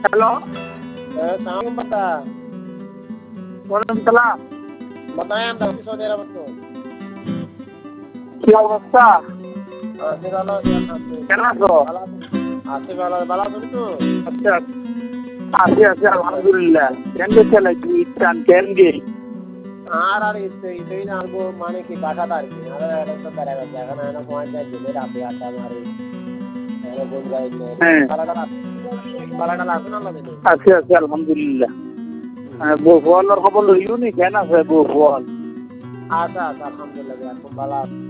Hello, সালাম বাতা ওয়ালাইকুম সালাম। बताएं हम दक्षिण सऊदी अरब तो কি অবস্থা? आसिफ वाला কেমন আছো? आसिफ वाला वाला सुन तो আচ্ছা, আছি আছি আলহামদুলিল্লাহ। কেন গেছে নাকি ইস্টান কেন গে? আর ইতে না আলগো মানে কি বাসা তার কি আর এটা তো তারা জায়গা না না পয়েন্ট যায় যে রাতে আটা মারি এর কোন যায় হ্যাঁ পালাটা লাগবে না লাগে আছি আছি আলহামদুলিল্লাহ। বউ ফোয়ালোর খবর লইও নি কেন আছে বউ ফোয়াল? আচ্ছা আচ্ছা আলহামদুলিল্লাহ খুব ভালো